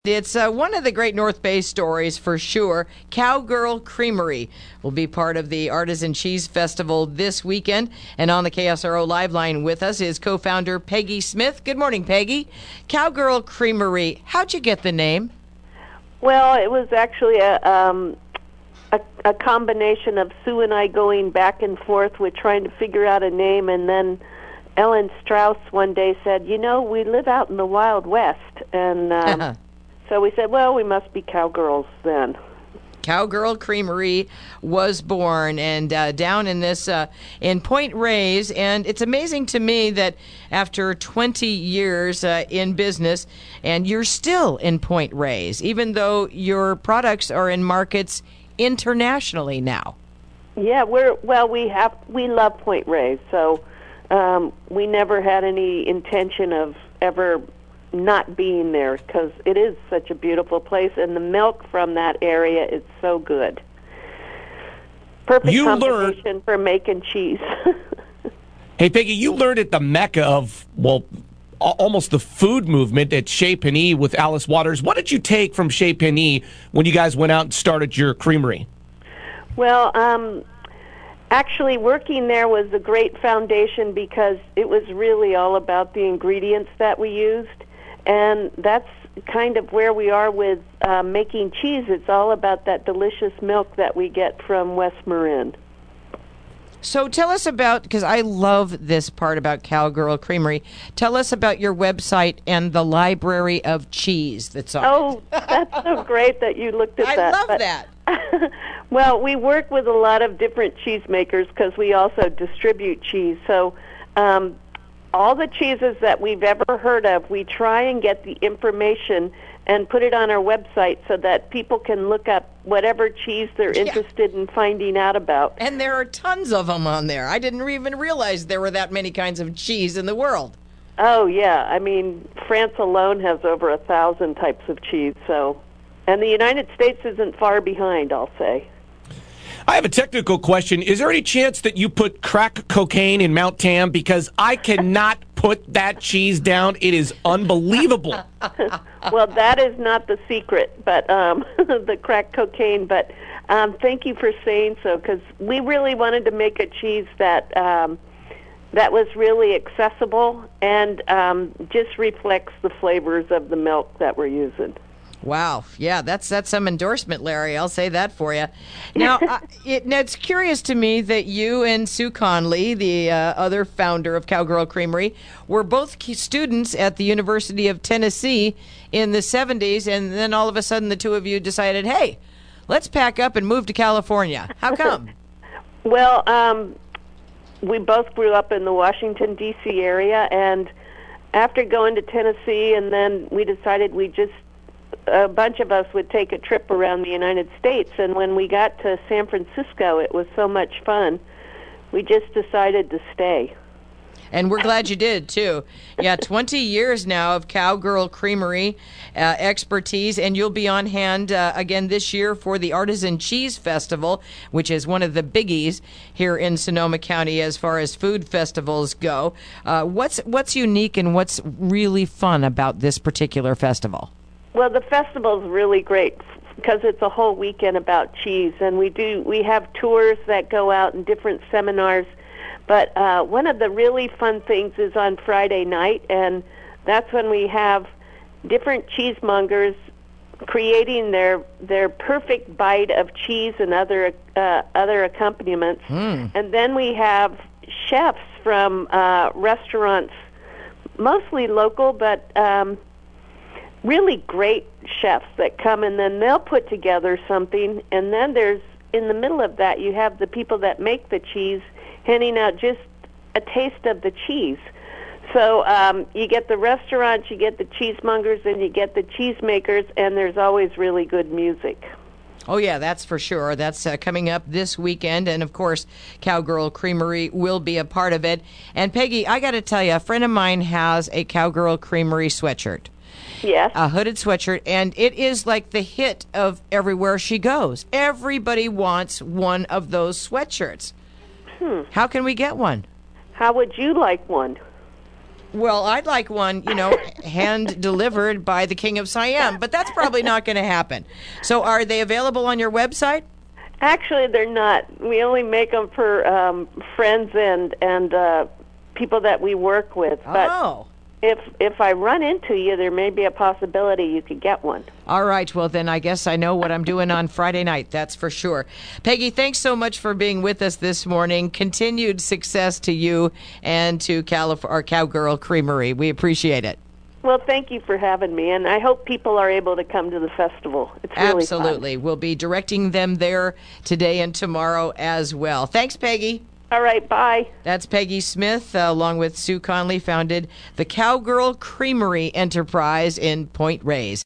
It's one of the great North Bay stories for sure. Cowgirl Creamery will be part of the Artisan Cheese Festival this weekend. And on the KSRO Live Line with us is co-founder Peggy Smith. Good morning, Peggy. Cowgirl Creamery, how'd you get the name? Well, it was actually a combination of Sue and I going back and forth with trying to figure out a name, and then Ellen Strauss one day said, "You know, we live out in the Wild West," and so we said, well, we must be cowgirls then. Cowgirl Creamery was born, and down in this in Point Reyes, and it's amazing to me that after 20 years in business, and you're still in Point Reyes, even though your products are in markets internationally now. Yeah, we love Point Reyes, so we never had any intention of ever not being there, because it is such a beautiful place, and the milk from that area is so good. Perfect combination for making cheese. Hey, Peggy, you learned at the mecca of, well, almost the food movement at Chez Panisse with Alice Waters. What did you take from Chez Panisse when you guys went out and started your creamery? Well, actually, working there was a great foundation because it was really all about the ingredients that we used. And that's kind of where we are with making cheese. It's all about that delicious milk that we get from West Marin. So tell us about, because I love this part about Cowgirl Creamery, tell us about your website and the library of cheese that's on it. That's so great that you looked at that. I love that. Well, we work with a lot of different cheesemakers because we also distribute cheese. So all the cheeses that we've ever heard of, we try and get the information and put it on our website so that people can look up whatever cheese they're interested in finding out about. And there are tons of them on there. I didn't even realize there were that many kinds of cheese in the world. Oh, yeah. I mean, France alone has over 1,000 types of cheese, and the United States isn't far behind, I'll say. I have a technical question. Is there any chance that you put crack cocaine in Mount Tam? Because I cannot put that cheese down. It is unbelievable. Well, that is not the secret, but the crack cocaine. But thank you for saying so, because we really wanted to make a cheese that that was really accessible and just reflects the flavors of the milk that we're using. Wow. Yeah, that's some endorsement, Larry. I'll say that for you. Now, it's curious to me that you and Sue Conley, the other founder of Cowgirl Creamery, were both students at the University of Tennessee in the 70s, and then all of a sudden the two of you decided, hey, let's pack up and move to California. How come? Well, we both grew up in the Washington, D.C. area, and after going to Tennessee, and then we decided a bunch of us would take a trip around the United States, and when we got to San Francisco, it was so much fun, we just decided to stay. And we're glad you did, too. Yeah, 20 years now of Cowgirl Creamery expertise, and you'll be on hand again this year for the Artisan Cheese Festival, which is one of the biggies here in Sonoma County as far as food festivals go. What's unique and what's really fun about this particular festival? Well, the festival's really great because it's a whole weekend about cheese, and we have tours that go out and different seminars. But one of the really fun things is on Friday night, and that's when we have different cheesemongers creating their perfect bite of cheese and other accompaniments. And then we have chefs from restaurants, mostly local, but really great chefs that come, and then they'll put together something, and then in the middle of that, you have the people that make the cheese handing out just a taste of the cheese. So you get the restaurants, you get the cheesemongers, and you get the cheesemakers, and there's always really good music. Oh, yeah, that's for sure. That's coming up this weekend, and, of course, Cowgirl Creamery will be a part of it. And, Peggy, I got to tell you, a friend of mine has a Cowgirl Creamery sweatshirt. Yes. A hooded sweatshirt, and it is like the hit of everywhere she goes. Everybody wants one of those sweatshirts. How can we get one? How would you like one? Well, I'd like one, hand delivered by the King of Siam, but that's probably not going to happen. So are they available on your website? Actually, they're not. We only make them for friends and people that we work with. But Oh. if I run into you, there may be a possibility you could get one. All right. Well, then I guess I know what I'm doing on Friday night. That's for sure. Peggy, thanks so much for being with us this morning. Continued success to you and to our Cowgirl Creamery. We appreciate it. Well, thank you for having me, and I hope people are able to come to the festival. It's really Absolutely. fun. We'll be directing them there today and tomorrow as well. Thanks, Peggy. All right, bye. That's Peggy Smith, along with Sue Conley, founded the Cowgirl Creamery Enterprise in Point Reyes.